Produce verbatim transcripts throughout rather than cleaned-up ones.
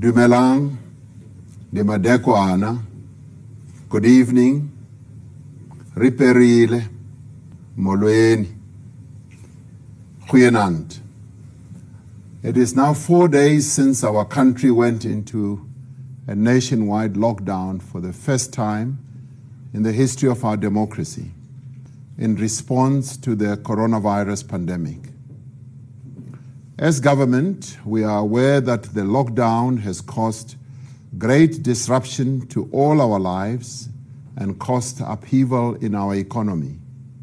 Dumelang, Dimadeko Ana, good evening, Riperile, Molweni, Goeienaand. It is now four days since our country went into a nationwide lockdown for the first time in the history of our democracy in response to the coronavirus pandemic. As government, we are aware that the lockdown has caused great disruption to all our lives and caused upheaval in our economy.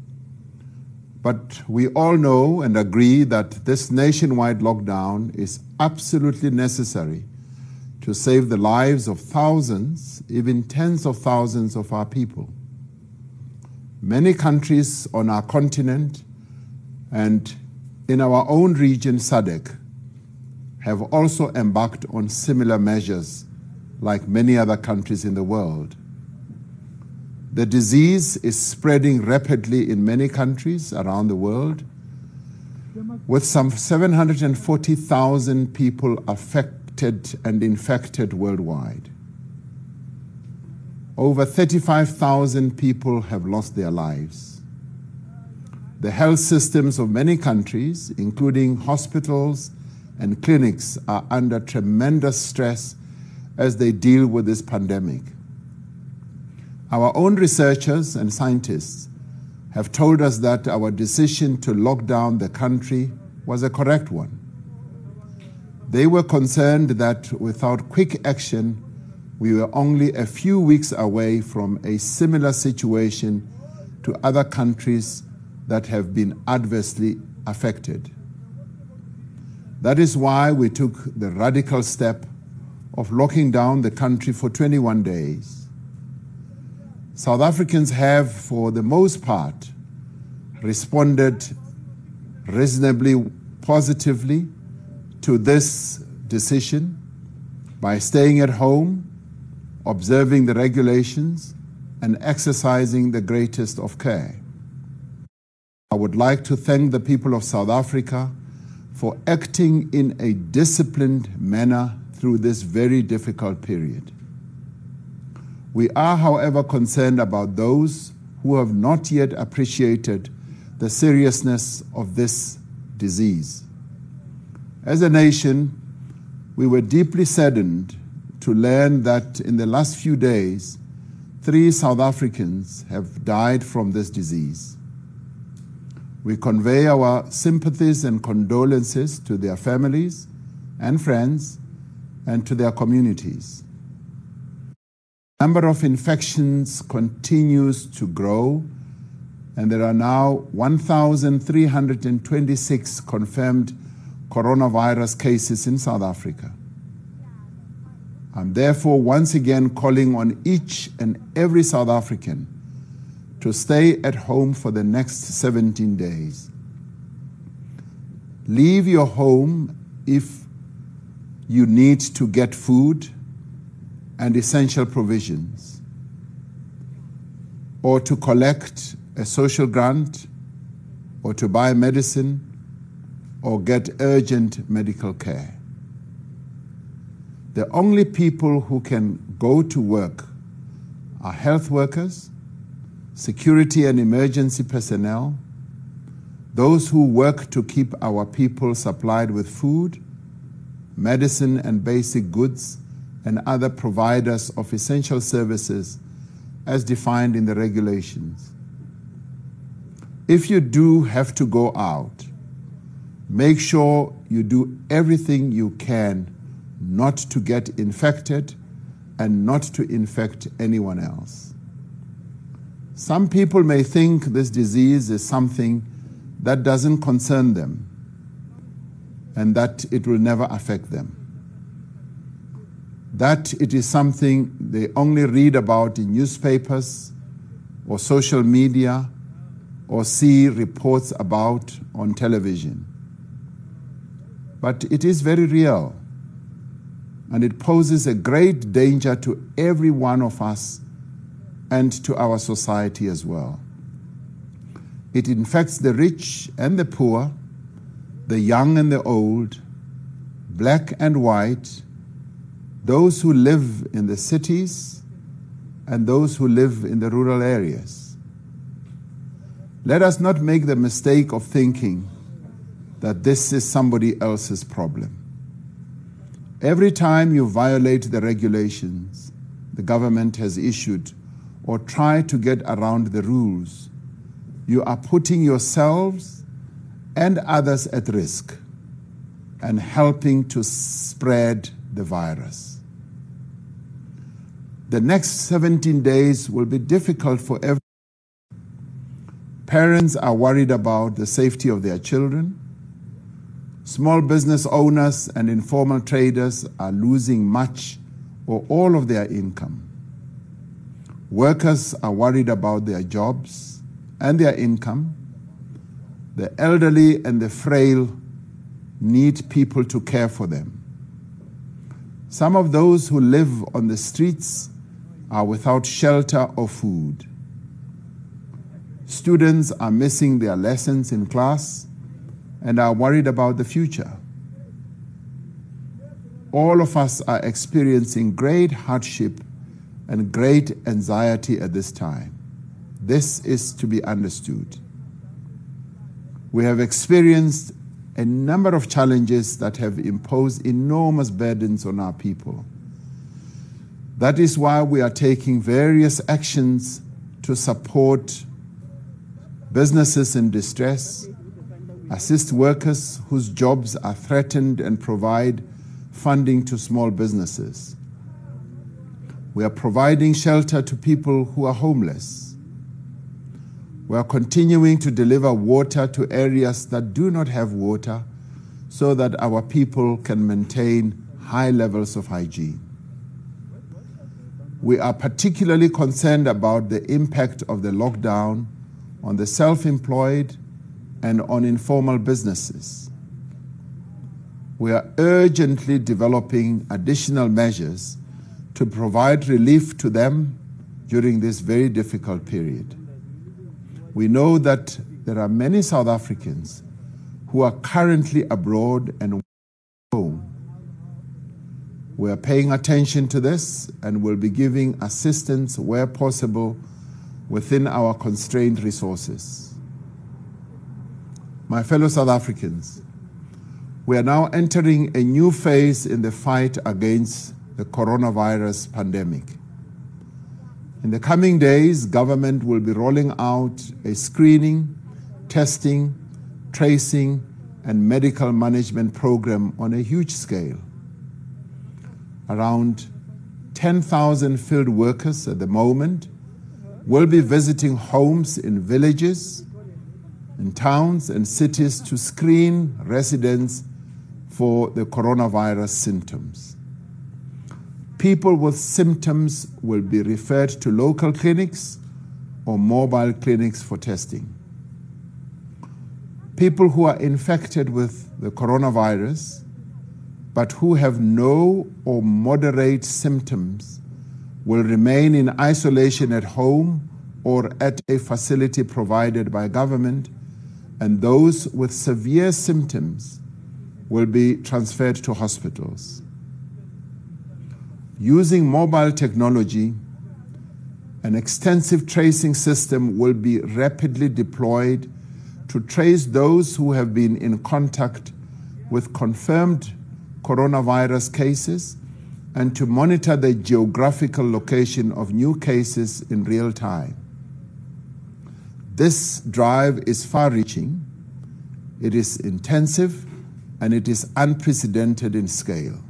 But we all know and agree that this nationwide lockdown is absolutely necessary to save the lives of thousands, even tens of thousands of our people. Many countries on our continent and in our own region, S A D C, have also embarked on similar measures like many other countries in the world. The disease is spreading rapidly in many countries around the world, with some seven hundred forty thousand people affected and infected worldwide. Over thirty-five thousand people have lost their lives. The health systems of many countries, including hospitals and clinics, are under tremendous stress as they deal with this pandemic. Our own researchers and scientists have told us that our decision to lock down the country was a correct one. They were concerned that without quick action, we were only a few weeks away from a similar situation to other countries that have been adversely affected. That is why we took the radical step of locking down the country for twenty-one days. South Africans have, for the most part, responded reasonably positively to this decision by staying at home, observing the regulations, and exercising the greatest of care. I would like to thank the people of South Africa for acting in a disciplined manner through this very difficult period. We are, however, concerned about those who have not yet appreciated the seriousness of this disease. As a nation, we were deeply saddened to learn that in the last few days, three South Africans have died from this disease. We convey our sympathies and condolences to their families and friends and to their communities. The number of infections continues to grow, and there are now one thousand three hundred twenty-six confirmed coronavirus cases in South Africa. I'm therefore once again calling on each and every South African to stay at home for the next seventeen days. Leave your home if you need to get food and essential provisions, or to collect a social grant, or to buy medicine, or get urgent medical care. The only people who can go to work are health workers, security and emergency personnel, those who work to keep our people supplied with food, medicine and basic goods, and other providers of essential services as defined in the regulations. If you do have to go out, make sure you do everything you can not to get infected and not to infect anyone else. Some people may think this disease is something that doesn't concern them and that it will never affect them. That it is something they only read about in newspapers or social media or see reports about on television. But it is very real, and it poses a great danger to every one of us and to our society as well. It infects the rich and the poor, the young and the old, black and white, those who live in the cities and those who live in the rural areas. Let us not make the mistake of thinking that this is somebody else's problem. Every time you violate the regulations the government has issued or try to get around the rules, you are putting yourselves and others at risk and helping to spread the virus. The next seventeen days will be difficult for everyone. Parents are worried about the safety of their children. Small business owners and informal traders are losing much or all of their income. Workers are worried about their jobs and their income. The elderly and the frail need people to care for them. Some of those who live on the streets are without shelter or food. Students are missing their lessons in class and are worried about the future. All of us are experiencing great hardship and great anxiety at this time. This is to be understood. We have experienced a number of challenges that have imposed enormous burdens on our people. That is why we are taking various actions to support businesses in distress, assist workers whose jobs are threatened, and provide funding to small businesses. We are providing shelter to people who are homeless. We are continuing to deliver water to areas that do not have water so that our people can maintain high levels of hygiene. We are particularly concerned about the impact of the lockdown on the self-employed and on informal businesses. We are urgently developing additional measures to provide relief to them during this very difficult period. We know that there are many South Africans who are currently abroad and home. We are paying attention to this and will be giving assistance where possible within our constrained resources. My fellow South Africans, we are now entering a new phase in the fight against the coronavirus pandemic. In the coming days, government will be rolling out a screening, testing, tracing, and medical management program on a huge scale. Around ten thousand field workers at the moment will be visiting homes in villages, in towns and cities to screen residents for the coronavirus symptoms. People with symptoms will be referred to local clinics or mobile clinics for testing. People who are infected with the coronavirus but who have no or moderate symptoms will remain in isolation at home or at a facility provided by government, and those with severe symptoms will be transferred to hospitals. Using mobile technology, an extensive tracing system will be rapidly deployed to trace those who have been in contact with confirmed coronavirus cases and to monitor the geographical location of new cases in real time. This drive is far-reaching, it is intensive, and it is unprecedented in scale.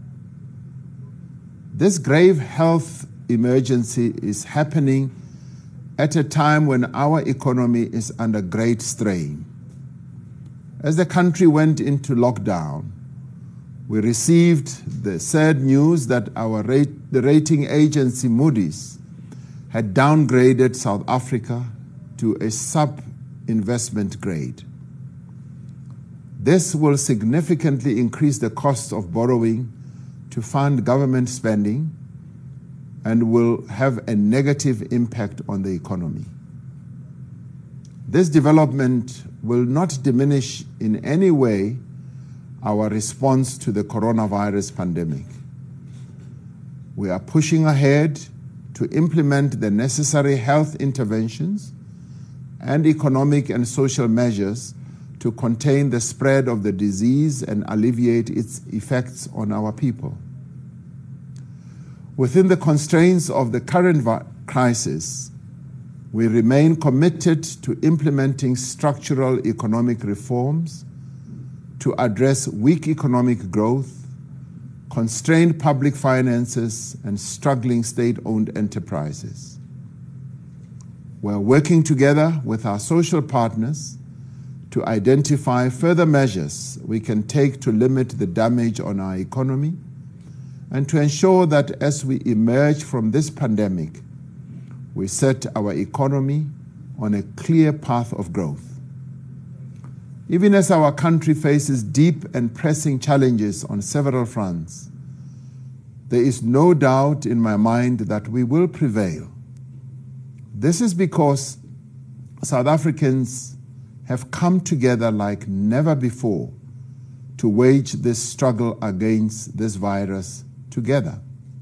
This grave health emergency is happening at a time when our economy is under great strain. As the country went into lockdown, we received the sad news that our rate, the rating agency Moody's had downgraded South Africa to a sub-investment grade. This will significantly increase the cost of borrowing to fund government spending and will have a negative impact on the economy. This development will not diminish in any way our response to the coronavirus pandemic. We are pushing ahead to implement the necessary health interventions and economic and social measures to contain the spread of the disease and alleviate its effects on our people. Within the constraints of the current crisis, we remain committed to implementing structural economic reforms to address weak economic growth, constrained public finances, and struggling state-owned enterprises. We're working together with our social partners to identify further measures we can take to limit the damage on our economy and to ensure that as we emerge from this pandemic, we set our economy on a clear path of growth. Even as our country faces deep and pressing challenges on several fronts, there is no doubt in my mind that we will prevail. This is because South Africans have come together like never before to wage this struggle against this virus together.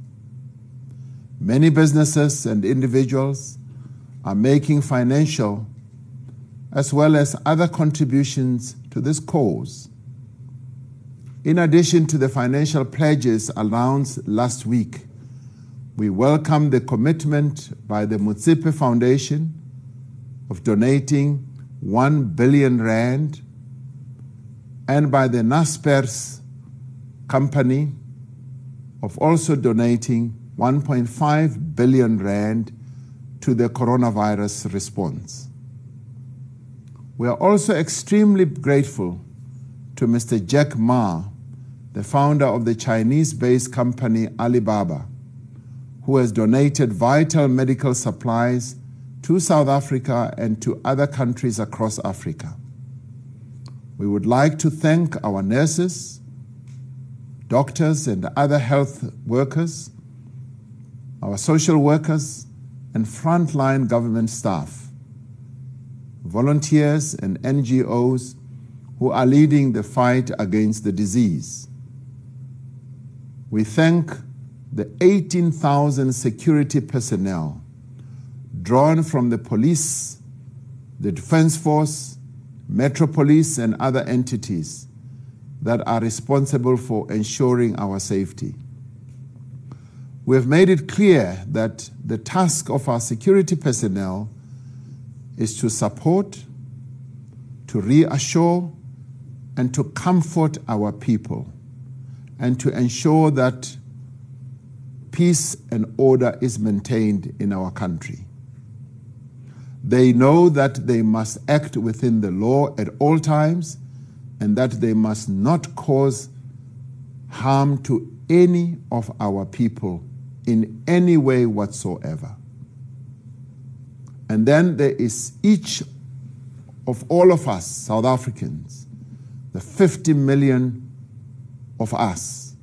Many businesses and individuals are making financial as well as other contributions to this cause. In addition to the financial pledges announced last week, we welcome the commitment by the Motsepe Foundation of donating one billion rand and by the Naspers company of also donating one point five billion rand to the coronavirus response. We are also extremely grateful to Mister Jack Ma, the founder of the Chinese-based company Alibaba, who has donated vital medical supplies to South Africa and to other countries across Africa. We would like to thank our nurses, doctors and other health workers, our social workers and frontline government staff, volunteers and N G Os who are leading the fight against the disease. We thank the eighteen thousand security personnel drawn from the police, the Defense Force, Metro Police and other entities that are responsible for ensuring our safety. We have made it clear that the task of our security personnel is to support, to reassure, and to comfort our people, and to ensure that peace and order is maintained in our country. They know that they must act within the law at all times and that they must not cause harm to any of our people in any way whatsoever. And then there is each of all of us, South Africans, the fifty million of us,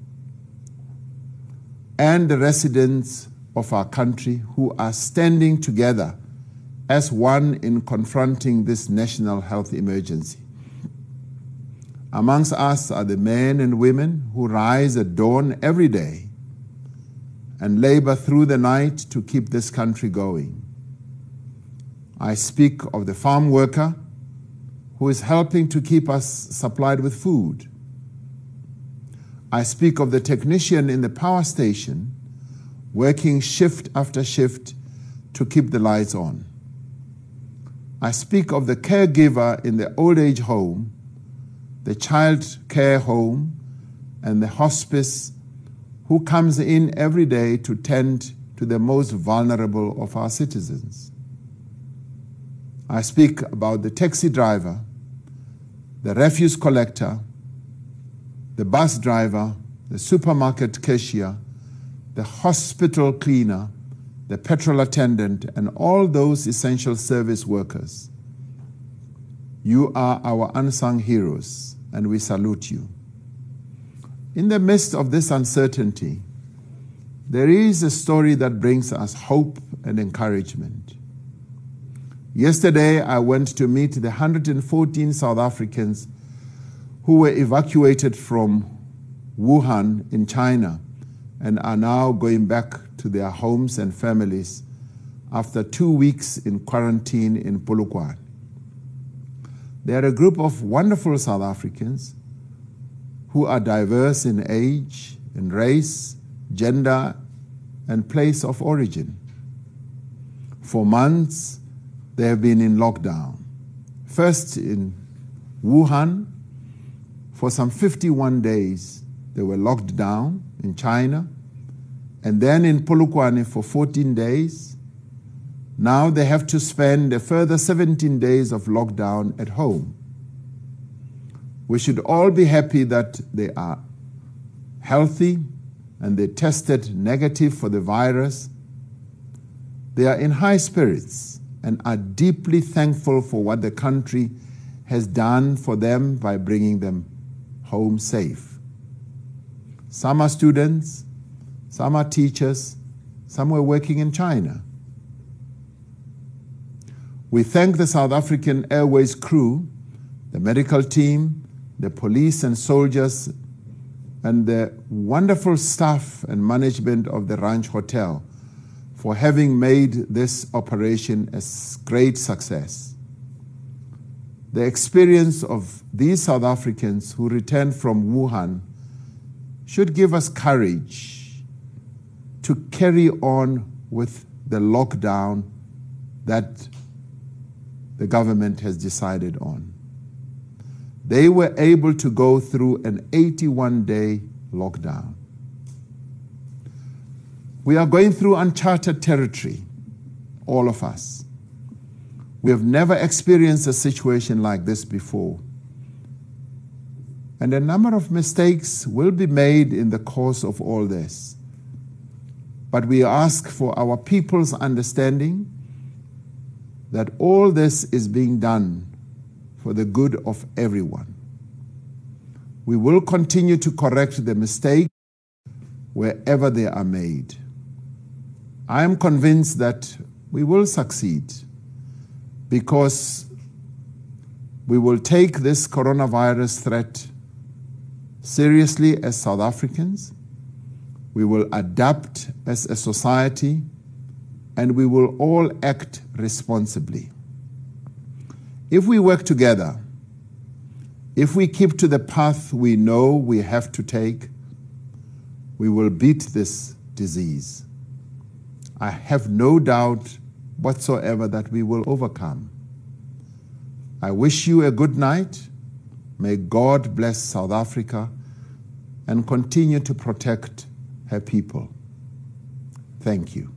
and the residents of our country who are standing together as one in confronting this national health emergency. Amongst us are the men and women who rise at dawn every day and labor through the night to keep this country going. I speak of the farm worker who is helping to keep us supplied with food. I speak of the technician in the power station working shift after shift to keep the lights on. I speak of the caregiver in the old age home, the child care home, and the hospice who comes in every day to tend to the most vulnerable of our citizens. I speak about the taxi driver, the refuse collector, the bus driver, the supermarket cashier, the hospital cleaner, the petrol attendant, and all those essential service workers. You are our unsung heroes, and we salute you. In the midst of this uncertainty, there is a story that brings us hope and encouragement. Yesterday, I went to meet the one hundred fourteen South Africans who were evacuated from Wuhan in China and are now going back to their homes and families after two weeks in quarantine in Polokwane. They are a group of wonderful South Africans who are diverse in age, in race, gender, and place of origin. For months, they have been in lockdown. First in Wuhan, for some fifty-one days, they were locked down in China, and then in Polokwane for fourteen days. Now they have to spend a further seventeen days of lockdown at home. We should all be happy that they are healthy and they tested negative for the virus. They are in high spirits and are deeply thankful for what the country has done for them by bringing them home safe. Some are students, some are teachers, some were working in China. We thank the South African Airways crew, the medical team, the police and soldiers, and the wonderful staff and management of the Ranch Hotel for having made this operation a great success. The experience of these South Africans who returned from Wuhan should give us courage to carry on with the lockdown that the government has decided on. They were able to go through an eighty-one day lockdown. We are going through uncharted territory, all of us. We have never experienced a situation like this before. And a number of mistakes will be made in the course of all this. But we ask for our people's understanding that all this is being done for the good of everyone. We will continue to correct the mistakes wherever they are made. I am convinced that we will succeed because we will take this coronavirus threat seriously as South Africans. We will adapt as a society, and we will all act responsibly. If we work together, if we keep to the path we know we have to take, we will beat this disease. I have no doubt whatsoever that we will overcome. I wish you a good night. May God bless South Africa and continue to protect her people. Thank you.